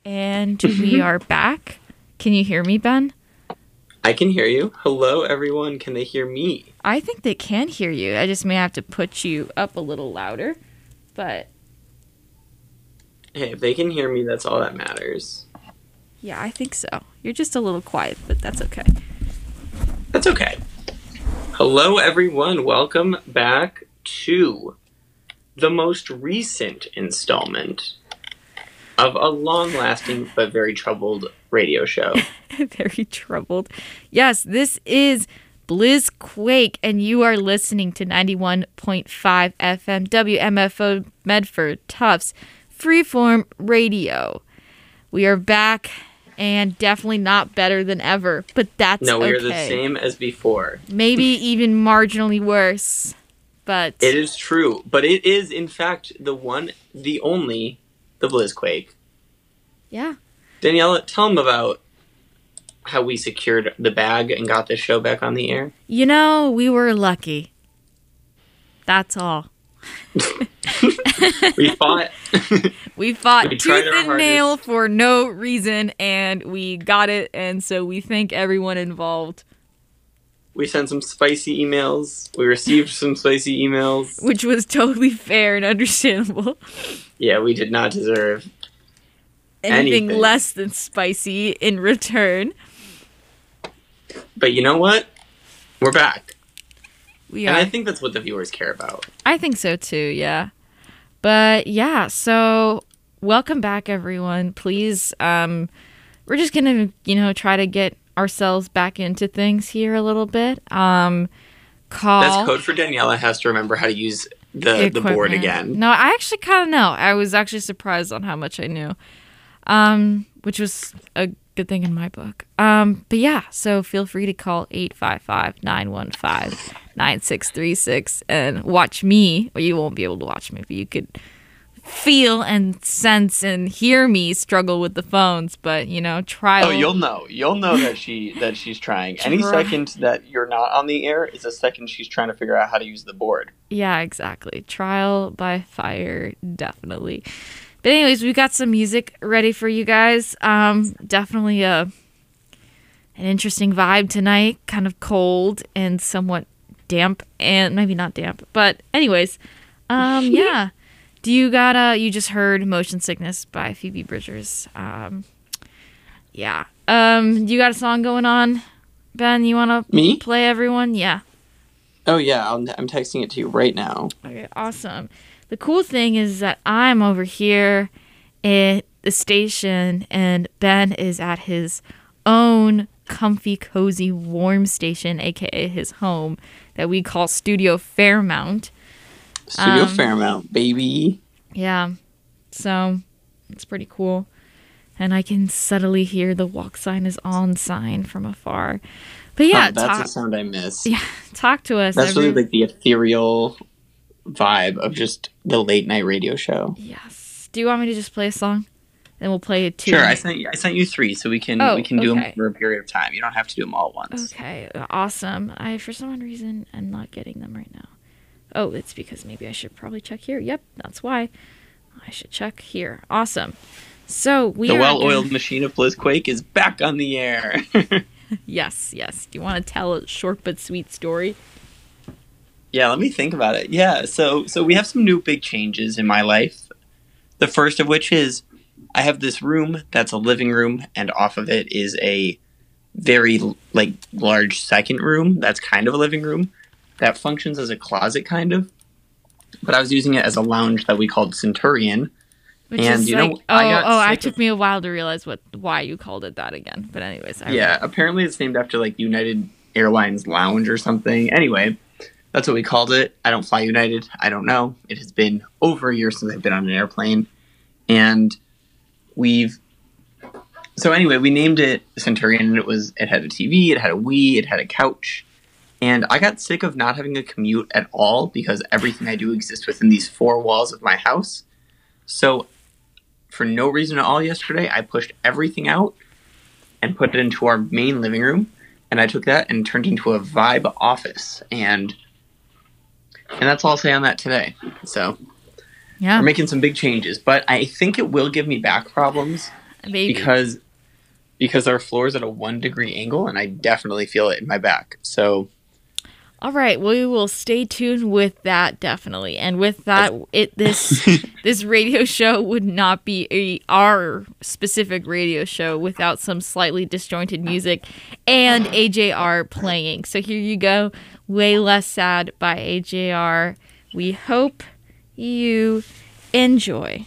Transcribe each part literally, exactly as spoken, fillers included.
And we are back. Can you hear me, Ben? I can hear you. Hello, everyone. Can they hear me? I think they can hear you. I just may have to put you up a little louder. But hey, if they can hear me, that's all that matters. Yeah, I think so. You're just a little quiet, but that's okay. That's okay. Hello, everyone. Welcome back to the most recent installment of a long-lasting but very troubled radio show. Very troubled. Yes, this is Blizzquake, and you are listening to ninety-one point five F M W M F O Medford Tufts Freeform Radio. We are back, and definitely not better than ever, but that's okay. No, we are the same as before. Maybe even marginally worse, but... It is true, but it is, in fact, the one, the only, the Blizzquake. Yeah. Daniela, tell them about how we secured the bag and got this show back on the air. You know, we were lucky. That's all. we fought. we fought we tooth and nail for no reason, and we got it, and so we thank everyone involved. We sent some spicy emails. We received some spicy emails. Which was totally fair and understandable. Yeah, we did not deserve anything, anything less than spicy in return. But you know what? We're back. We and are. I think that's what the viewers care about. I think so too, yeah. But yeah, so welcome back, everyone. Please, um, we're just gonna, you know, try to get ourselves back into things here a little bit. Um, call. That's code for Daniela has to remember how to use the, the board again. No, I actually kind of know. I was actually surprised on how much I knew, um, which was a good thing in my book. Um, but yeah, so feel free to call eight five five, nine one five, nine six three six and watch me. Well, you won't be able to watch me, but you could feel and sense and hear me struggle with the phones. But, you know, trial. Oh, you'll know. You'll know that she that she's trying. Any second that you're not on the air is a second she's trying to figure out how to use the board. Yeah, exactly. Trial by fire, definitely. But anyways, we got some music ready for you guys. Um, definitely a an interesting vibe tonight. Kind of cold and somewhat damp, and maybe not damp. But anyways, um, yeah. Do you got uh you just heard Motion Sickness by Phoebe Bridgers. Um, yeah. Um, you got a song going on, Ben? You want to Me? play everyone? Yeah. Oh yeah, I'm, I'm texting it to you right now. Okay, awesome. The cool thing is that I'm over here at the station and Ben is at his own comfy, cozy, warm station, aka his home, that we call Studio Fairmount. Studio um, Fairmount, baby. Yeah, so it's pretty cool. And I can subtly hear the walk sign is on sign from afar. But yeah, oh, that's talk, a sound I miss. Yeah, talk to us. That's every... really like the ethereal vibe of just the late night radio show. Yes. Do you want me to just play a song? Then we'll play it two. Sure, I sent you, I sent you three, so we can oh, we can do okay. them for a period of time. You don't have to do them all at once. Okay, awesome. I for some reason am not getting them right now. Oh, it's because maybe I should probably check here. Yep, that's why. I should check here. Awesome. So we the are well-oiled gonna... machine of Blizzquake is back on the air. Yes, yes. Do you want to tell a short but sweet story? Yeah, let me think about it. Yeah, so so we have some new big changes in my life. The first of which is I have this room that's a living room, and off of it is a very like large second room that's kind of a living room that functions as a closet kind of. But I was using it as a lounge that we called Centurion. Which and is you like, know, oh, I got oh, it sick took of... me a while to realize what why you called it that again. But anyways, I yeah, remember. Apparently it's named after like United Airlines Lounge or something. Anyway, that's what we called it. I don't fly United. I don't know. It has been over a year since I've been on an airplane, and we've. So anyway, we named it Centurion, and it was it had a T V, it had a Wii, it had a couch, and I got sick of not having a commute at all because everything I do exists within these four walls of my house. So. For no reason at all yesterday, I pushed everything out and put it into our main living room, and I took that and turned it into a vibe office, and and that's all I'll say on that today. So yeah, we're making some big changes, but I think it will give me back problems Maybe. Because because our floor is at a one degree angle, and I definitely feel it in my back. So, all right, we will stay tuned with that, definitely. And with that, it this this radio show would not be a our specific radio show without some slightly disjointed music and A J R playing. So here you go, Way Less Sad by A J R. We hope you enjoy.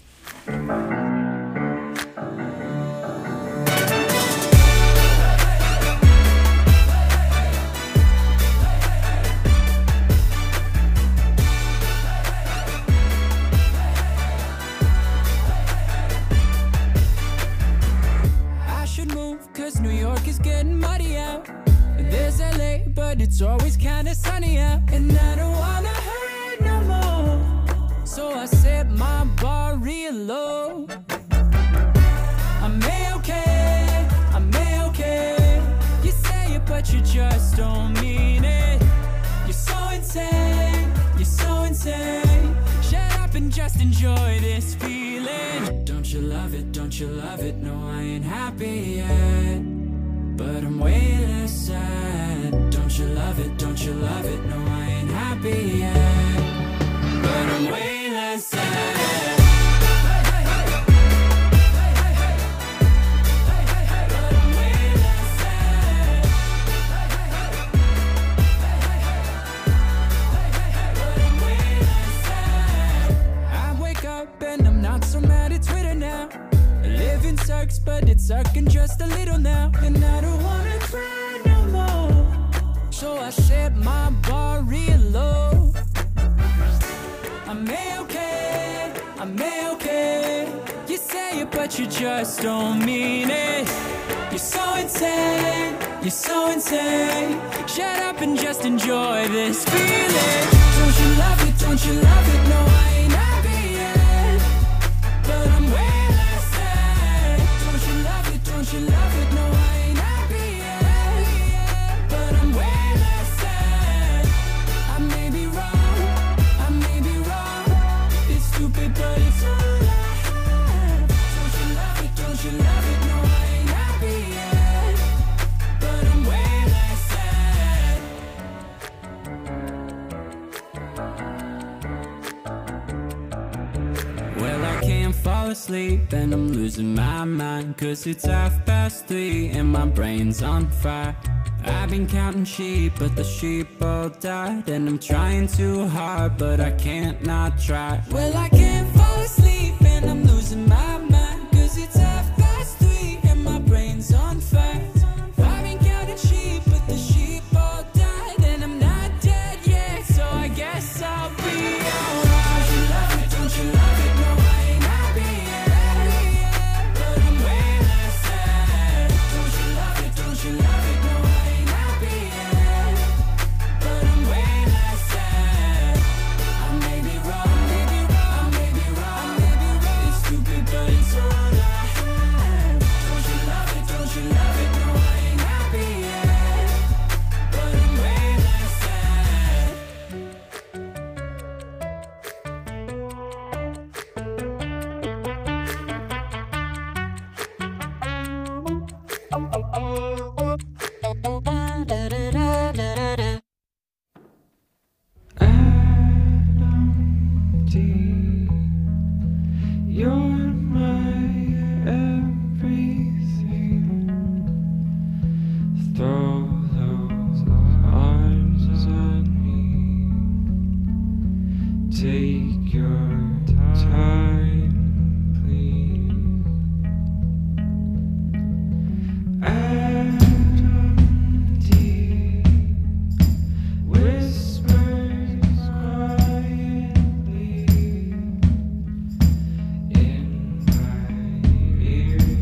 Cause New York is getting muddy out. There's L A, but it's always kinda sunny out. And I don't wanna hurt no more, so I set my bar real low. I'm A-okay, I'm A-okay. You say it, but you just don't mean it. You're so insane, you're so insane. Shut up and just enjoy this feeling. Don't you love it, don't you love it? No, I ain't happy yet, but I'm way less sad. Don't you love it, don't you love it? No, I ain't happy yet, but I'm way less sad. And I'm not so mad at Twitter now. Living sucks, but it's sucking just a little now. And I don't wanna cry no more, so I set my bar real low. I'm A-okay, I'm A-okay. You say it, but you just don't mean it. You're so insane, you're so insane. Shut up and just enjoy this feeling. Don't you love it, don't you love it? No, I ain't happy yet, but I'm way less sad. Don't you love it, don't you love it? No, I ain't happy yet, but I'm way less sad. I may be wrong, I may be wrong. It's stupid, but it's all I have. Don't you love it, don't you love it? No, I ain't happy yet, but I'm way less sad. Well, I can't fall asleep and I'm losing my mind, 'cause it's half past three and my brain's on fire. I've been counting sheep, but the sheep all died. And I'm trying too hard, but I can't not try. Well, I can't fall asleep and I'm losing my mind, 'cause it's half past three and my brain's on fire. I've been counting sheep, but the sheep all died. And I'm not dead yet, so I guess I'll be alright. Don't you love it, don't you love it? No, I ain't happy yet, but I'm way less sad. Don't you love it, don't you love it? No, I ain't happy yet, but I'm way less sad. I may be wrong, maybe wrong, maybe wrong, maybe wrong. It's stupid, but it's all I have. Don't you love it, don't you love it? No, I ain't happy yet, but I'm way less sad. You're my everything. Throw those arms on me. Take your time, please. Adam deep whispers quietly in my ear.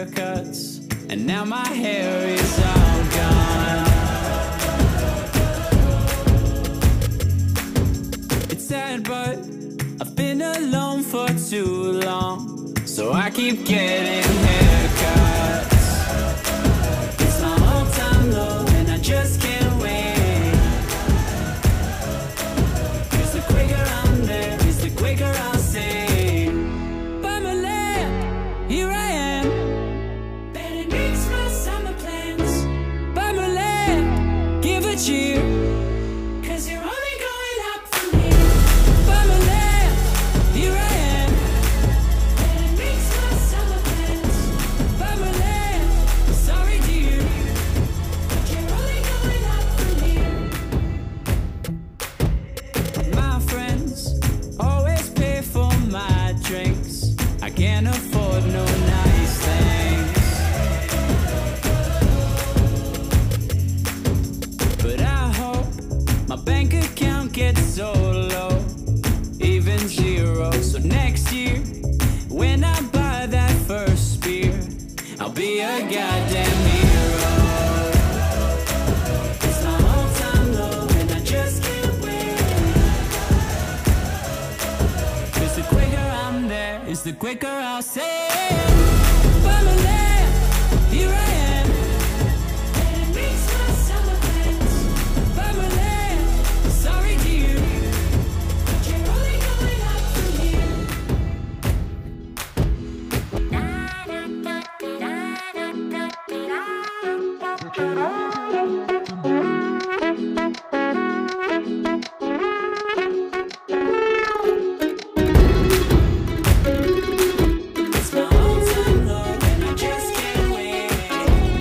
haircuts, and now my hair is all gone. It's sad, but I've been alone for too long, so I keep getting haircuts. It's my all-time low, and I just can't wait. 'Cause the quicker I'm there, is the quicker I'll say, by my lamp, here I am. Bet it makes my summer plans. By my lamp, give a cheer. 'Cause you're only going up from here. By my lamp, here I am. Bet it makes my summer plans. By my lamp, sorry dear, but you're only going up from here. My friends always pay for my drinks. I can't afford no nice things, but I hope my bank account gets so low, even zero. So next year, when I buy that first beer, I'll be a goddamn hero. It's my all-time low, and I just can't wait. 'Cause the quicker I'm there, is the quicker I'll say, by my lamp, here I am. And it makes my summer plans. By my lamp, sorry dear, but you're only going up from here. It's my all-time low, and I just can't wait.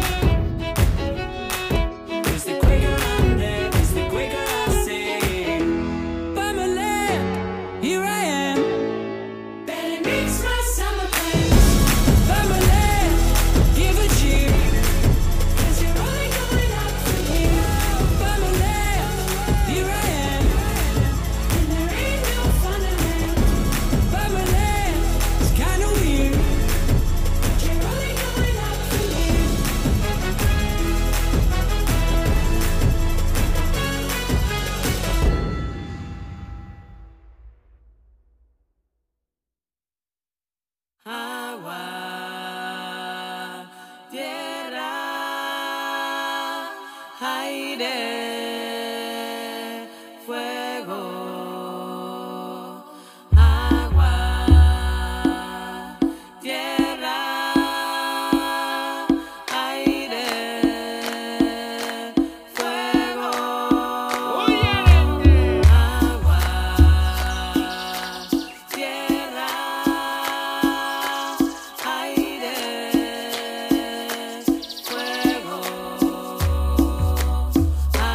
'Cause the quicker I'm there, is the quicker I'll say, by my lamp, here I am. Bet it makes my summer plans. By my lamp, give a cheer. 'Cause you're only going up from here. By my lamp, here I am. And there ain't no fun in it. By my lamp, it's kinda weird, but you're only going up from here. Agua, tierra, aire, fuego. Agua, tierra, aire, fuego. Agua, tierra, aire, fuego.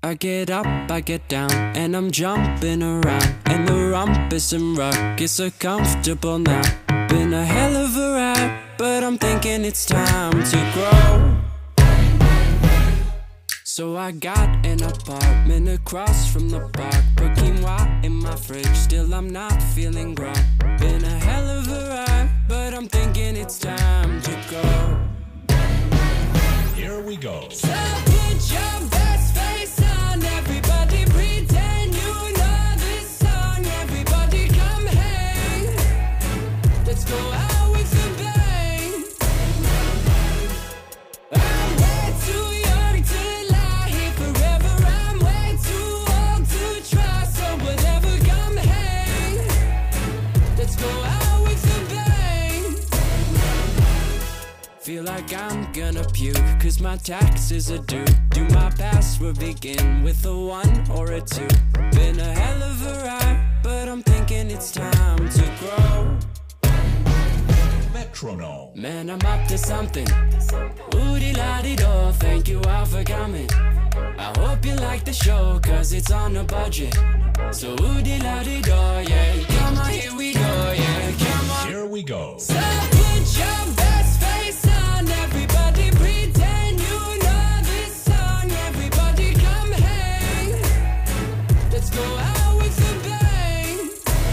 I get up, I get down, and I'm jumping around. And the rumpus and ruckus are comfortable now. Been a hell of a ride, but I'm thinking it's time to grow. So I got an apartment across from the park. Put quinoa in my fridge, still I'm not feeling grown. Been a hell of a ride, but I'm thinking it's time to go. Here we go. So put your best face on, everybody pretend you know this song. Everybody come hang, let's go out with a bang. I'm way too young to lie here forever. I'm way too old to try, so whatever, come hang, let's go out with a bang. Feel like I'm gonna puke, cause my taxes are due. Do my password begin with a one or a two? Been a hell of a ride, but I'm thinking it's time to grow. Metronome. Man, I'm up to something. Woody-la-di-do, thank you all for coming. I hope you like the show, cause it's on a budget. So woody-la-di-do, yeah. Come on, here we go, yeah. Come on. Here we go. So put your best face on, everybody pretend you know this song. Everybody come hang, let's go out with a bang.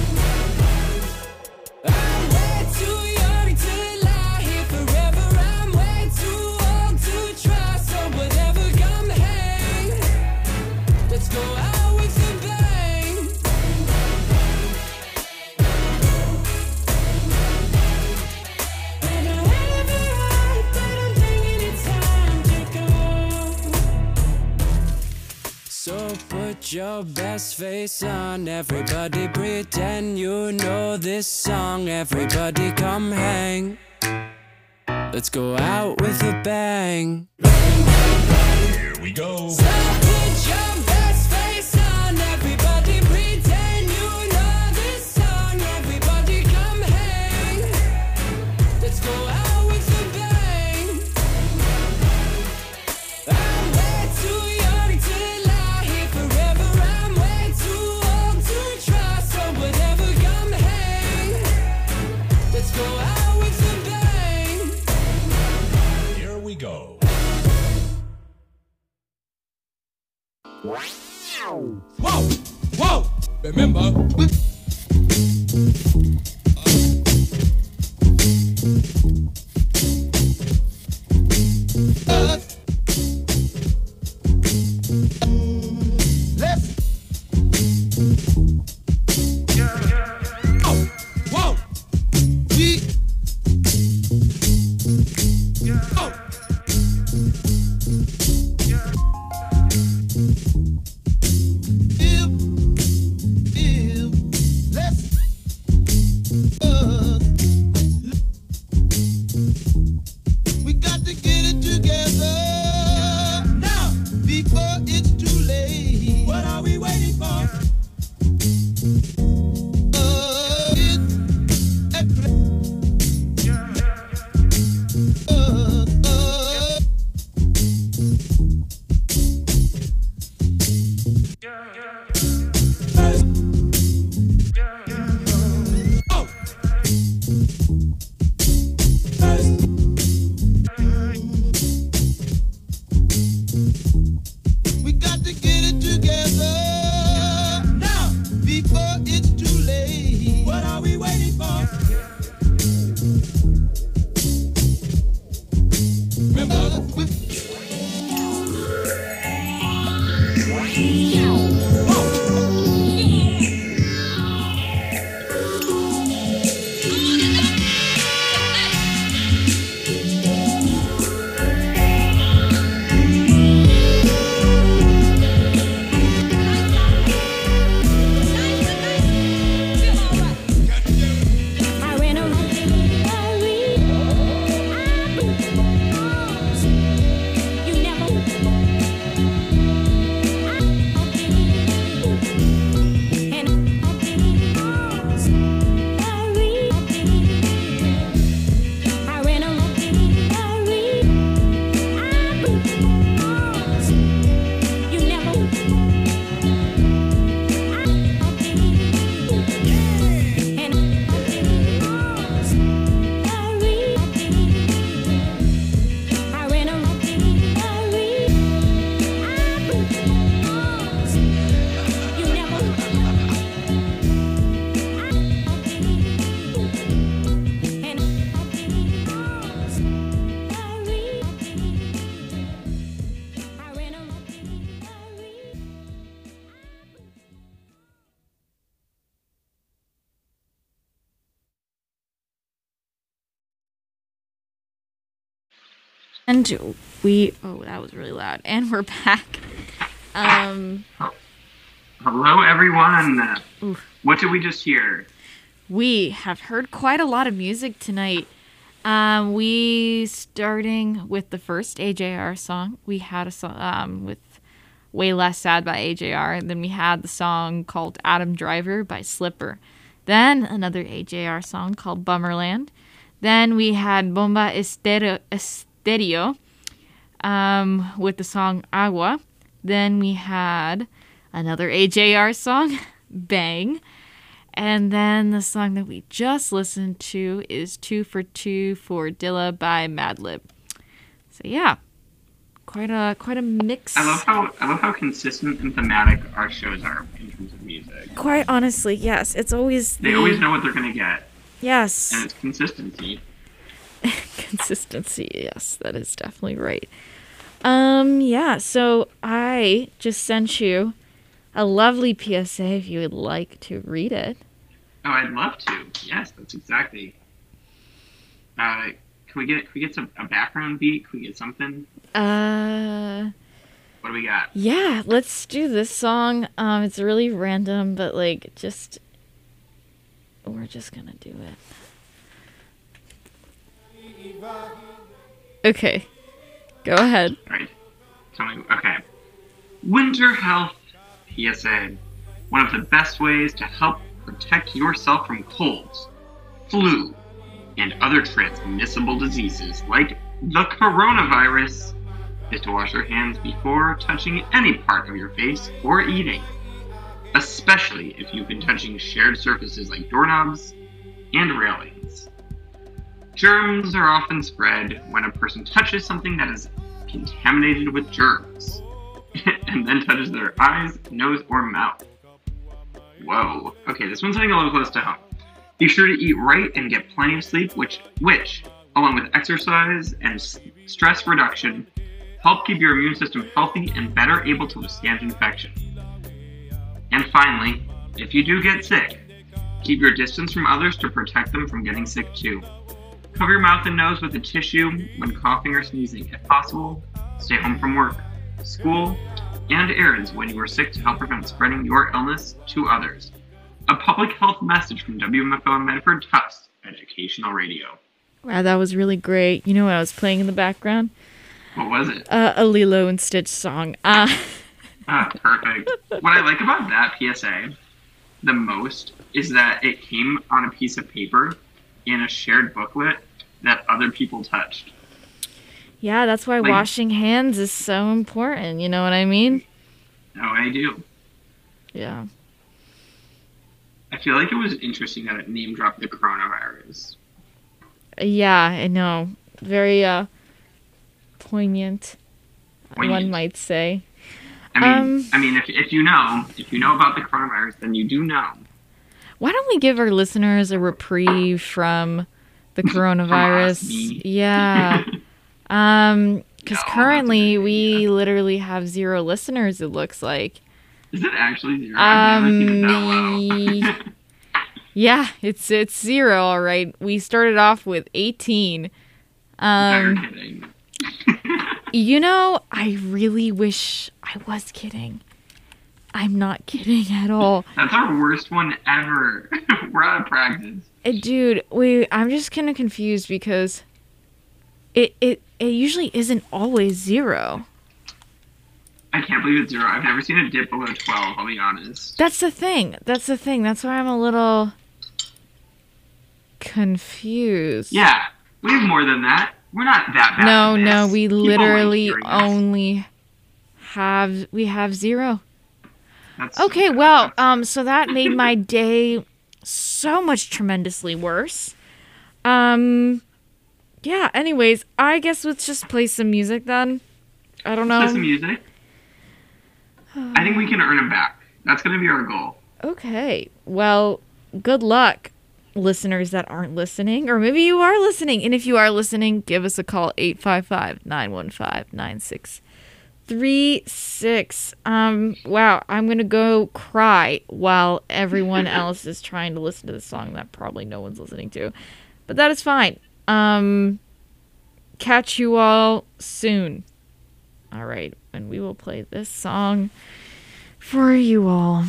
I'm way too young to lie here forever. I'm way too old to try, so whatever, come hang, let's go out with a bang. Been a hell of a ride, but I'm thinking it's time to go. So put your best face on, everybody pretend you know this song. Everybody come hang, let's go out with a bang. Here we go. So put your best face on, everybody pretend you know this song. Everybody come hang, let's go out with a bang. I'm way too young to lie here forever. I'm way too old to try, so whatever, come hang, let's go out with a bang. Here we go. Whoa, whoa, remember? Left. Oh, whoa, we. Oh. If, if And we, oh, that was really loud. And we're back. Um, Hello, everyone. Oof. What did we just hear? we have heard quite a lot of music tonight. Um, we, starting with the first A J R song, we had a song um, with Way Less Sad by A J R. And then we had the song called Adam Driver by Slipper. Then another A J R song called Bummerland. Then we had Bomba Estéreo, Estéreo um, with the song Agua. Then we had another A J R song, Bang. And then the song that we just listened to is Two for Two for Dilla by Madlib. So yeah, quite a quite a mix. I love how I love how consistent and thematic our shows are in terms of music. Quite honestly, yes. It's always They the- always know what they're gonna get, yes. and it's consistency. Consistency, yes, that is definitely right. Um, yeah, so I just sent you a lovely P S A if you would like to read it. Oh, I'd love to. Yes, that's exactly. Uh, can we get can we get some a background beat? Can we get something? Uh, What do we got? yeah, let's do this song. Um, it's really random, but like, just, we're just gonna do it. Okay, go ahead. All right. Tell me. Okay. Winter health P S A. One of the best ways to help protect yourself from colds, flu, and other transmissible diseases like the coronavirus is to wash your hands before touching any part of your face or eating, especially if you've been touching shared surfaces like doorknobs and railings. Germs are often spread when a person touches something that is contaminated with germs and then touches their eyes, nose, or mouth. Whoa. Okay, this one's hitting a little close to home. Be sure to eat right and get plenty of sleep, which, which along with exercise and s- stress reduction, help keep your immune system healthy and better able to withstand infection. And finally, if you do get sick, keep your distance from others to protect them from getting sick too. Cover your mouth and nose with a tissue when coughing or sneezing. If possible, stay home from work, school, and errands when you are sick to help prevent spreading your illness to others. A public health message from W M F O and Medford Tufts Educational Radio. Wow, that was really great. You know what I was playing in the background? What was it? Uh, a Lilo and Stitch song. Uh, Ah, perfect. What I like about that P S A the most is that it came on a piece of paper in a shared booklet that other people touched. yeah, that's why Like- washing hands is so important. You know what I mean? Oh, I do. Yeah. I feel like it was interesting that it name dropped the coronavirus. Yeah, I know. Very uh poignant, one Poignant. might say. I mean, Um, I mean, if if you know, if you know about the coronavirus, then you do know. Why don't we give our listeners a reprieve from the coronavirus? me. Yeah. Um, because No, that's a currently good we idea. literally have zero listeners, it looks like. Is it actually zero? I've never seen it that low. Um, Yeah, it's it's zero, all right. We started off with eighteen. No, you're Um, kidding. you know, I really wish I was kidding. I'm not kidding at all. That's our worst one ever. We're out of practice. Uh, Dude, wait, I'm just kind of confused because it, it it usually isn't always zero. I can't believe it's zero. I've never seen it dip below twelve, I'll be honest. That's the thing. That's the thing. That's why I'm a little confused. Yeah, we have more than that. We're not that bad. No, at no, this. we People like literally hearing us. only have we have zero. That's so Okay, bad. well, That's- um, so that made my day so much tremendously worse. Um, yeah. Anyways, I guess let's just play some music then. I don't Play some know. music. I think we can earn it back. That's gonna be our goal. Okay. Well, good luck, listeners that aren't listening, or maybe you are listening. And if you are listening, give us a call eight five five, nine one five, nine six three six. Um, wow, I'm gonna go cry while everyone else is trying to listen to the song that probably no one's listening to. But that is fine. Um, catch you all soon. All right, and we will play this song for you all.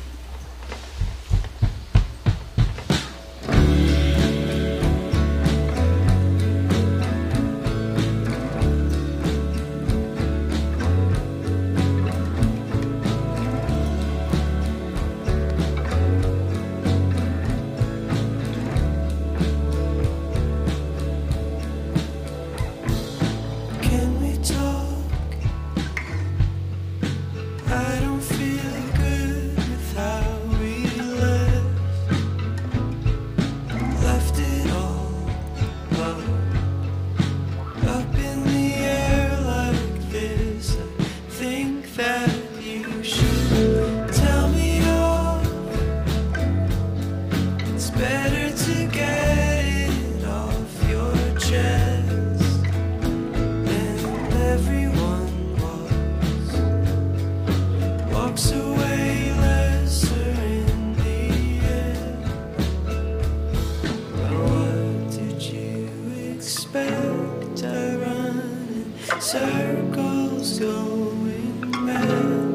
Can we talk? I don't feel good with how we left. Left it all up, up in the air like this. I think that you should tell me off. It's better to get it off your chest. And everyone walks, walks away lesser in the end. But what did you expect? I run in circles going mad,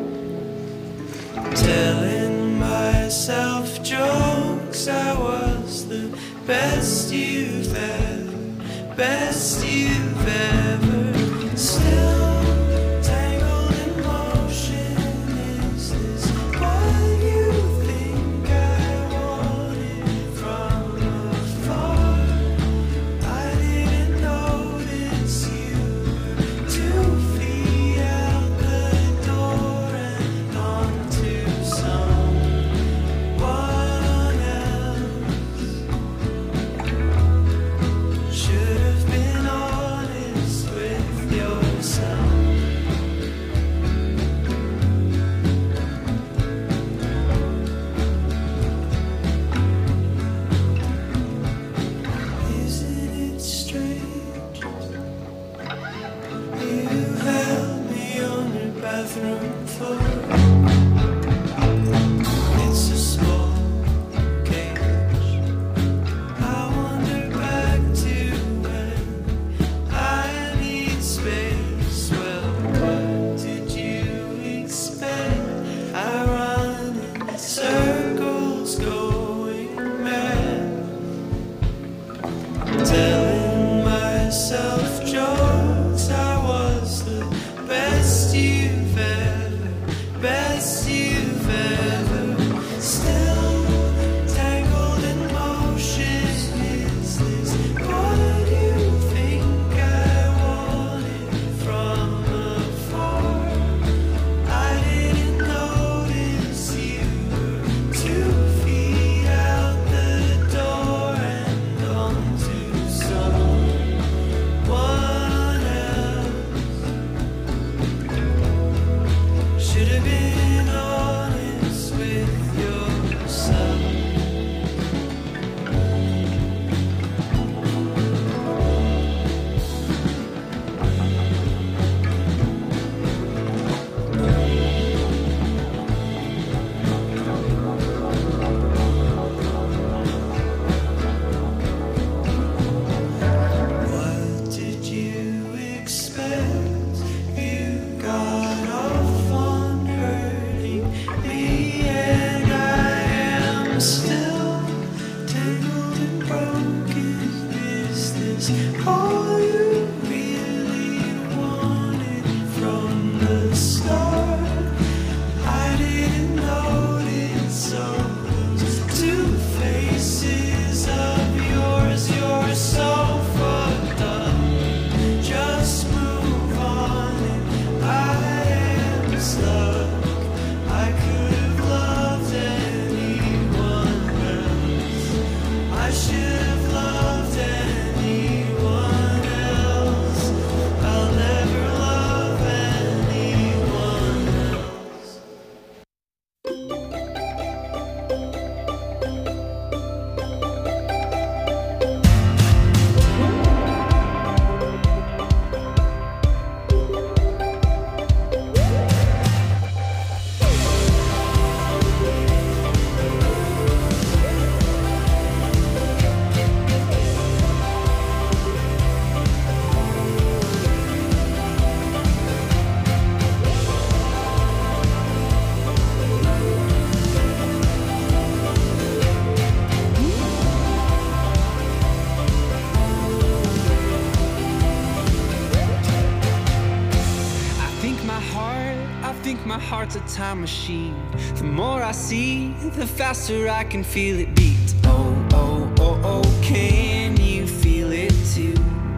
telling myself jokes. I was the best you've ever, best you've ever. Still tangled in motion. Is this what you think I wanted from afar? I didn't notice you were two feet out the door and onto someone else. Should have been honest with yourself. Isn't it strange? You held me on your bathroom floor. It's a small cage. I wander back to when I need space. Well, what did you expect? I run in circles going mad, telling myself jokes. I was the best you've ever, best you've ever. Still tangled in motion. Is this what you think I wanted from afar? I didn't notice you were two feet out the door and onto someone else. Should have been honest with yourself. What did you expect? You got off on hurting me, and I am still tangled and broken. Is this all you really wanted from the start? I didn't notice all those two faces of yours. You're so fucked up. Just move on, and I am stuck. I could have loved anyone else. I should have loved anyone heart's a time machine. The more I see, the faster I can feel it beat. Oh, oh, oh, oh, can you feel it too?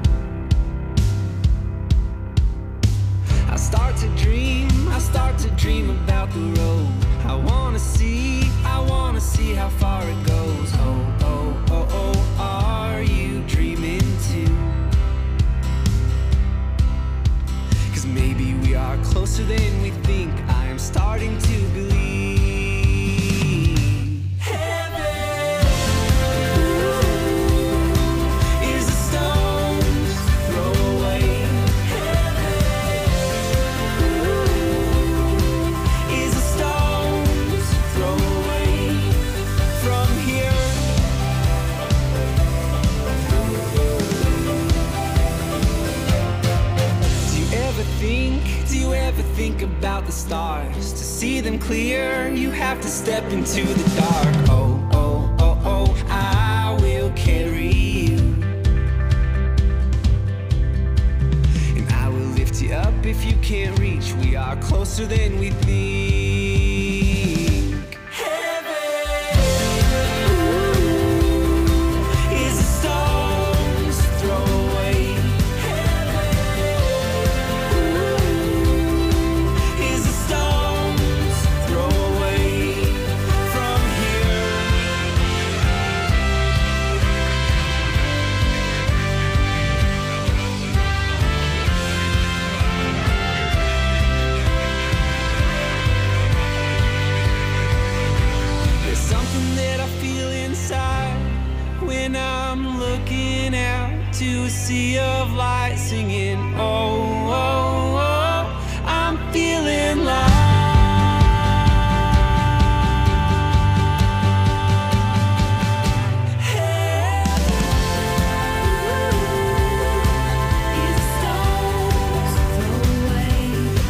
I start to dream, I start to dream about the road. I wanna see, I wanna see how far it goes. Oh, oh, oh, oh, are you dreaming too? Cause maybe we are closer than we think. I am starting to believe. Heaven is a stone's throw away. Heaven is a stone's throw away from here. Do you ever think, do you ever think about the stars? To see them clear, you have to step into the dark. Oh, oh, oh, oh, I will carry you. And I will lift you up if you can't reach. We are closer than we think. Heaven is a stone's throw away. Is a stone's throw away from here. There's something that I feel inside when I'm looking out to a sea of light singing. Oh, oh, oh, I'm feeling like is a stone's throw away.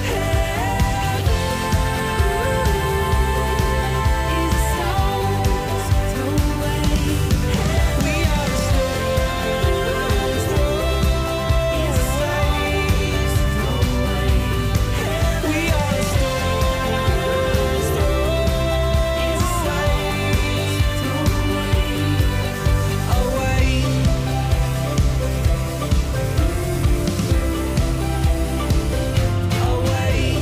Is a stone's throw away. We are a stone's throw. Is a stone's throw away. We are a stone's throw. Is a stone's throw away. Away.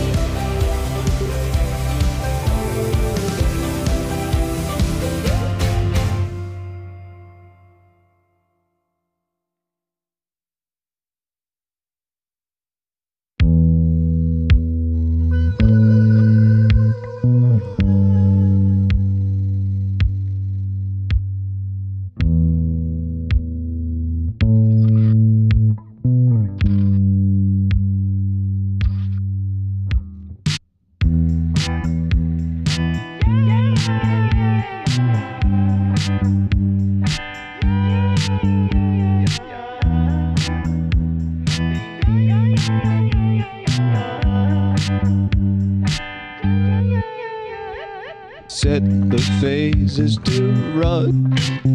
Set the phases to run.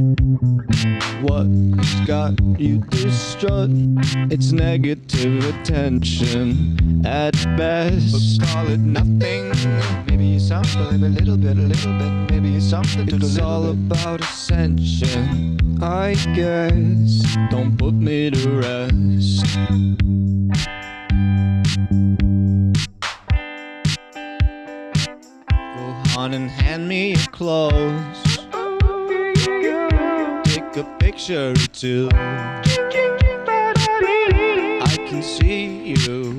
What's got you distraught? It's negative attention at best. But call it nothing. Maybe something a little bit, a little bit. Maybe something to It's all about ascension, I guess. Don't put me to rest. On and hand me your clothes. Take a picture or two. I can see you.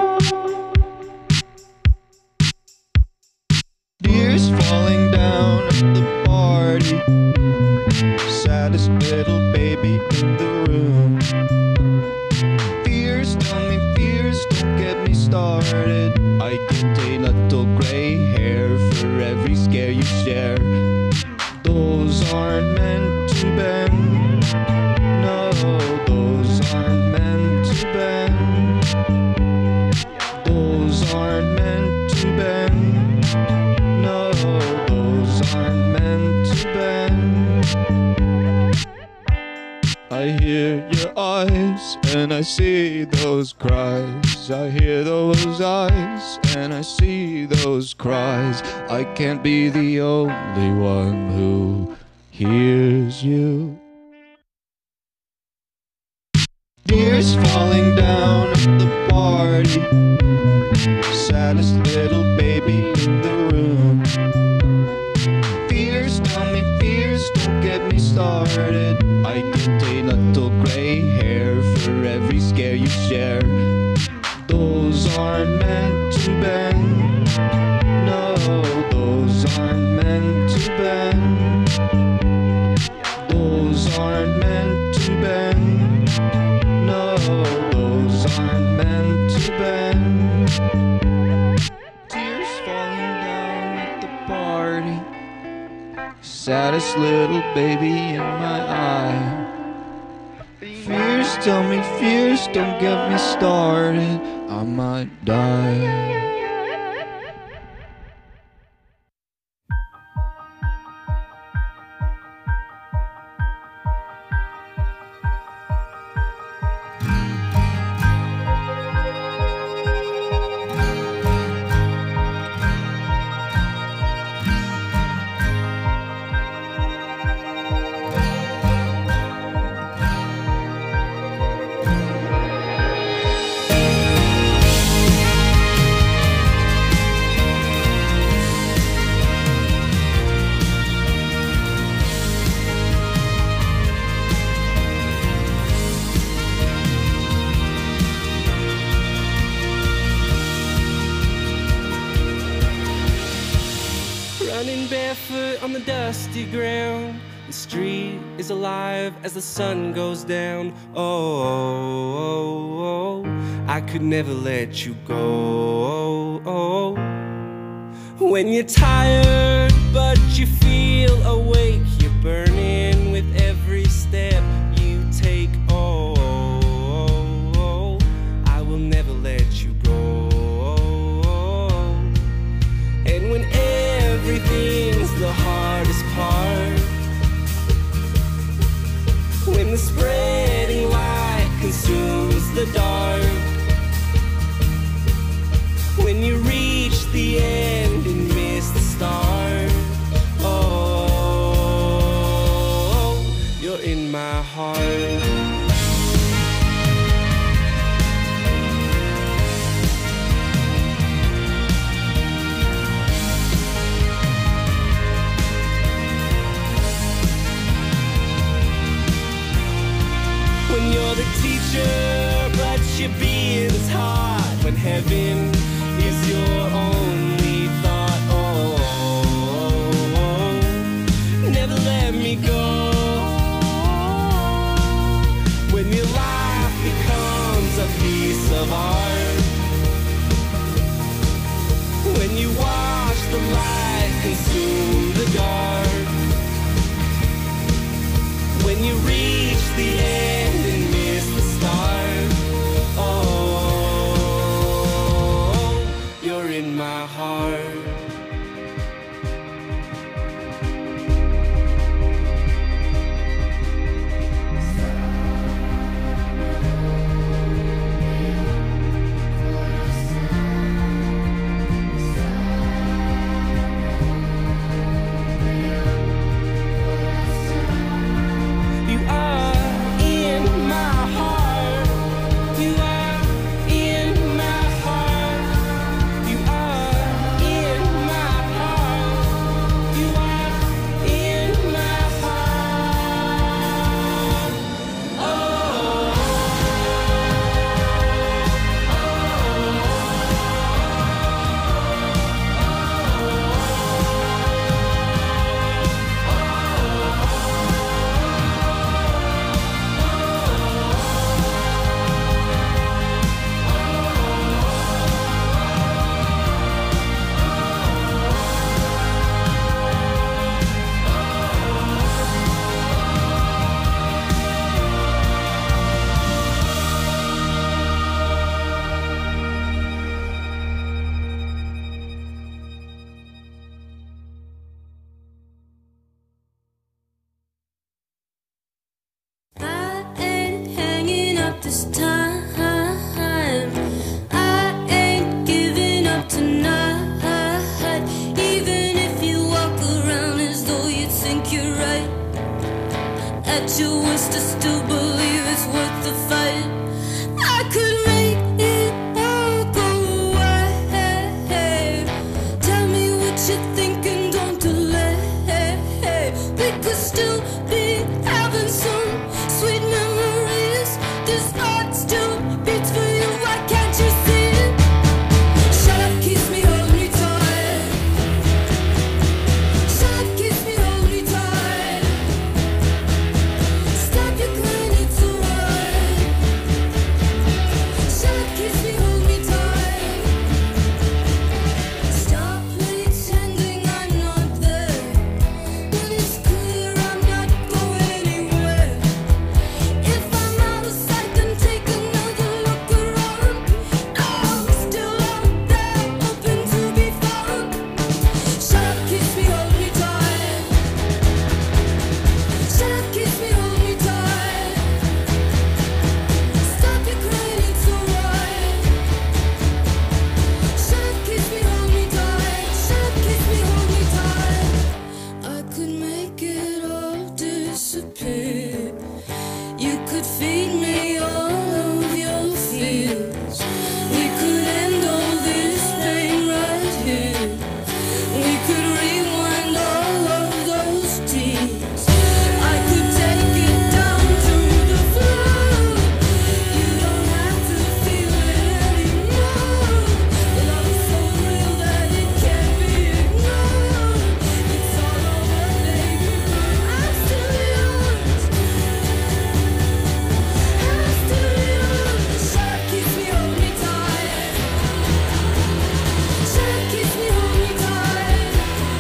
Tears falling down at the party. Saddest little baby in the room. Fears, tell me fears, don't get me started. I get a little gray hair for every scare you share. Those aren't meant to bend. No, those aren't meant to bend. Those aren't meant to bend. No, those aren't meant to bend. I I hear your eyes and I see those cries. I hear those eyes and I see those cries. I can't be the only one who hears you. Tears falling down at the party. Saddest little baby in the room. Fears, tell me fears, don't get me started. I get a little gray hair for every scare you share. Those aren't meant to bend. No, those aren't meant to bend. Those aren't meant to bend. No, those aren't meant to bend. Tears falling down at the party. Saddest little baby in my eye. Fears, tell me fears, don't get me started. I might die. Running barefoot on the dusty ground. The street is alive as the sun goes down. Oh, oh, oh, I could never let you go. Oh, when you're tired but you feel awake, you're burning with every step you take. Oh, oh, oh, I will never let you go. And when everything's the hardest part, when the spreading light consumes the dark, when you reach the end and miss the start, oh, you're in my heart. When you're the teacher, but you're being taught. When heaven is your only thought. Oh, oh, oh, never let me go. When your life becomes a piece of art, when you watch the light consume the dark, when you reach the end and miss the start, oh, you're in my heart. You are this time. I ain't giving up tonight. Even if you walk around as though you think you're right, at your worst I still believe it's worth the fight. I could make it all go away. Tell me what you're thinking, don't delay. We could still be having some sweet memories. This heart still beats for you, why can't you see it? Shut up, kiss me, hold me tight. Shut up, kiss me, hold me tight. Stop your crying, it's alright. Shut up, kiss me, hold me tight. Stop pretending I'm not there when it's clear I'm not going anywhere. If I'm out of sight, then take another look around. I'm still out there, hoping to be found. Shut up, kiss me, hold me tight. Shut up, kiss me, hold me tight. Stop your crying, it's alright. Shut up, kiss me, hold me tight. Shut up, kiss me, hold me tight. I could make it all disappear. You could feed me all of your fears. We could end all this pain right here. We could rewind all of those tears. I could take it down to the floor. You don't have to feel it anymore. Love is so real that it can't be ignored. It's all over, baby, but I'm still yours. I'm still yours. Shut up, kiss me, hold me tight. Shut up, kiss me, hold me tight.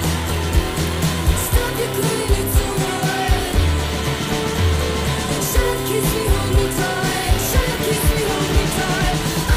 Stop your crying, it's alright. Shut up, kiss me, hold me tight. Shut up, kiss me, hold me tight.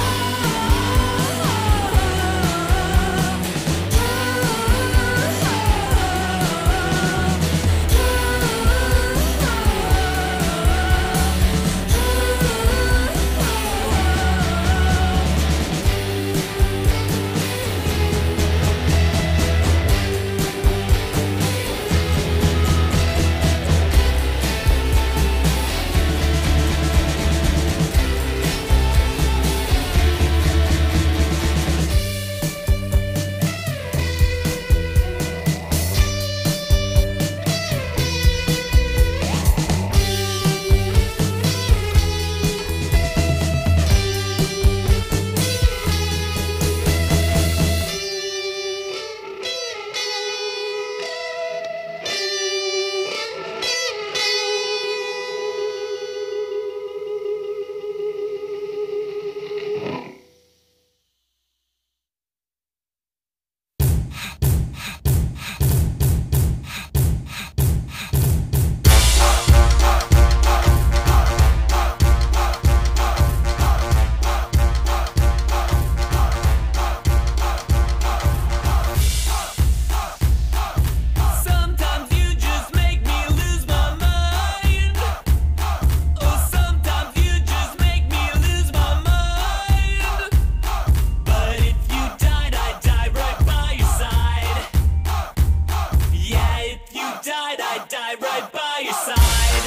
Sometimes you just make me lose my mind. Oh, sometimes you just make me lose my mind. But if you died, I'd die right by your side. Yeah, if you died, I'd die right by your side.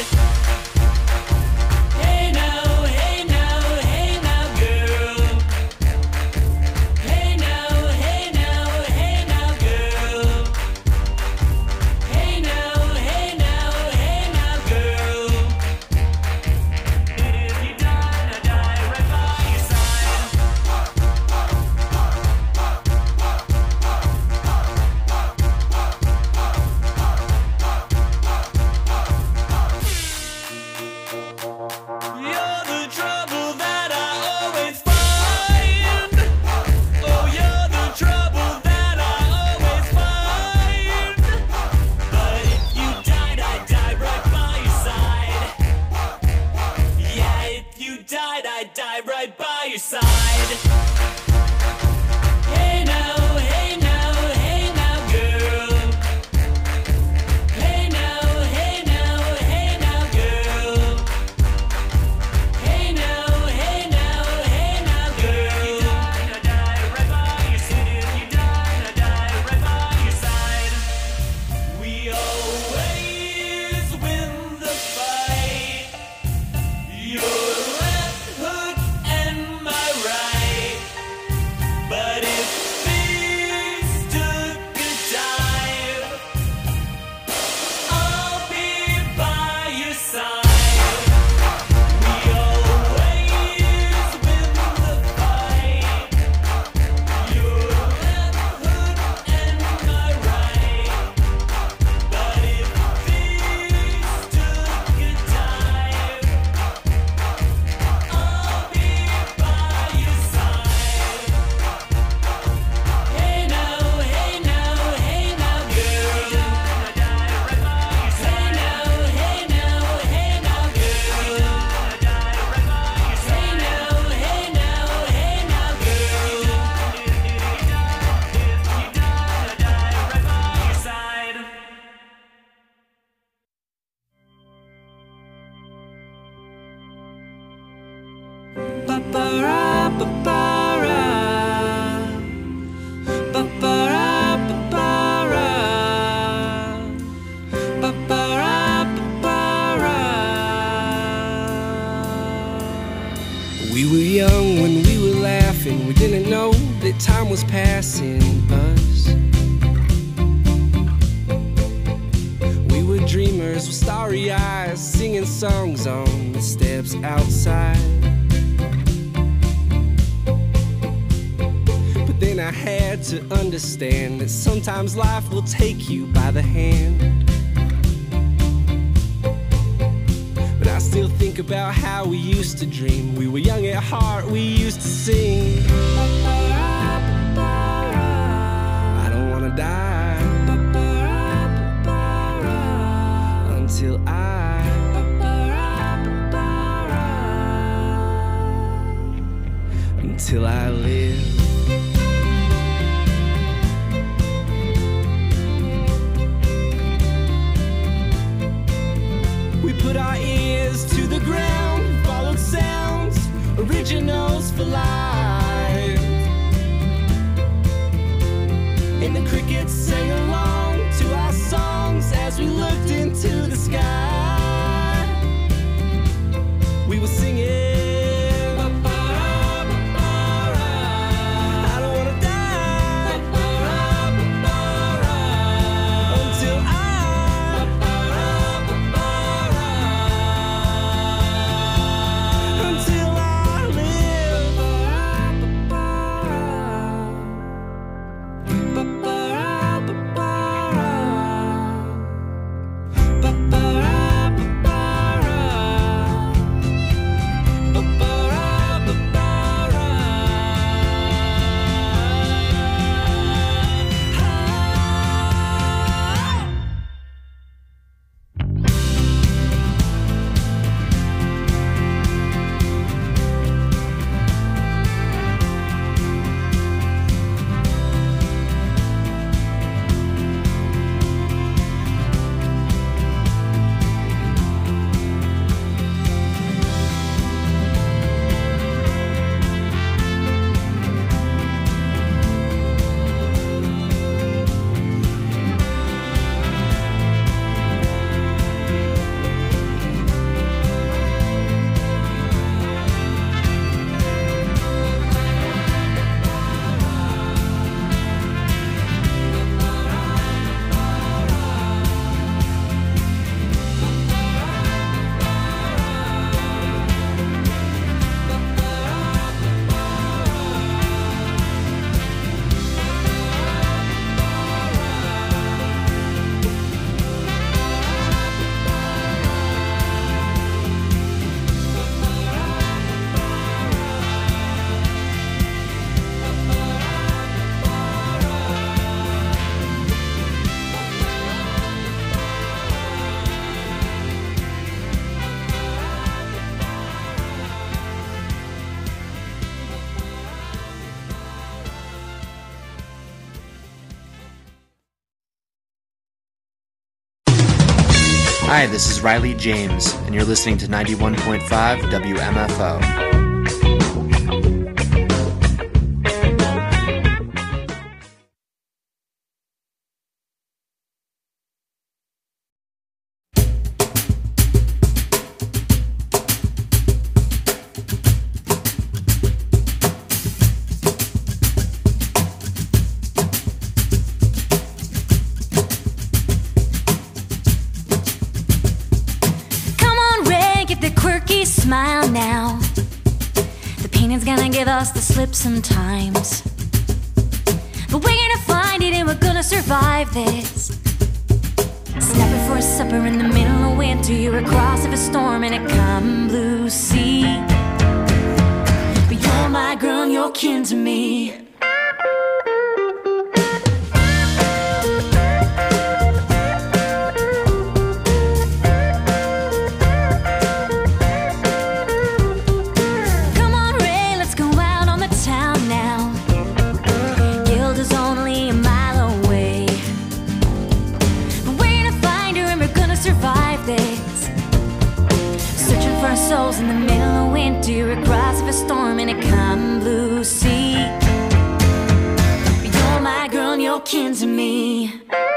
Hey now, hey now, hey now, girl. Hey now, hey now, hey now, girl. Hey now, hey now, hey now, girl. If you died, I'd die right by your side. You're the trouble that I always find. Oh, you're the trouble that I always find. But if you died, I'd die right by your side. Yeah, if you died, I'd die right by your side. Hey now, hey now, hey now, girl. Hey now, hey now, hey now, girl. Hey now, Ba-ba-ra, ba-ba-ra. Ba-ba-ra, ba-ba-ra. Ba-ba-ra, ba-ba-ra. We were young when we were laughing. We didn't know that time was passing us. We were dreamers with starry eyes, singing songs on the steps outside. But then I had to understand that sometimes life will take you by the hand. But I still think about how we used to dream. We were young at heart, we used to sing. I don't wanna die until I until I live. We put our ears to the ground, followed sounds, originals for life. And the crickets sang along to our songs as we looked into the sky. We were singing. I don't wanna die until I until I live. Hi, this is Riley James, and you're listening to ninety-one point five W M F O. Smile now. The painting's gonna give us the slip sometimes, but we're gonna find it and we're gonna survive this. Snapping for a supper in the middle of winter, you're across of a storm in a calm blue sea. But you're my girl and you're kin to me. Souls in the middle of winter across of a storm in a calm blue sea. You're my girl and you're kin to me.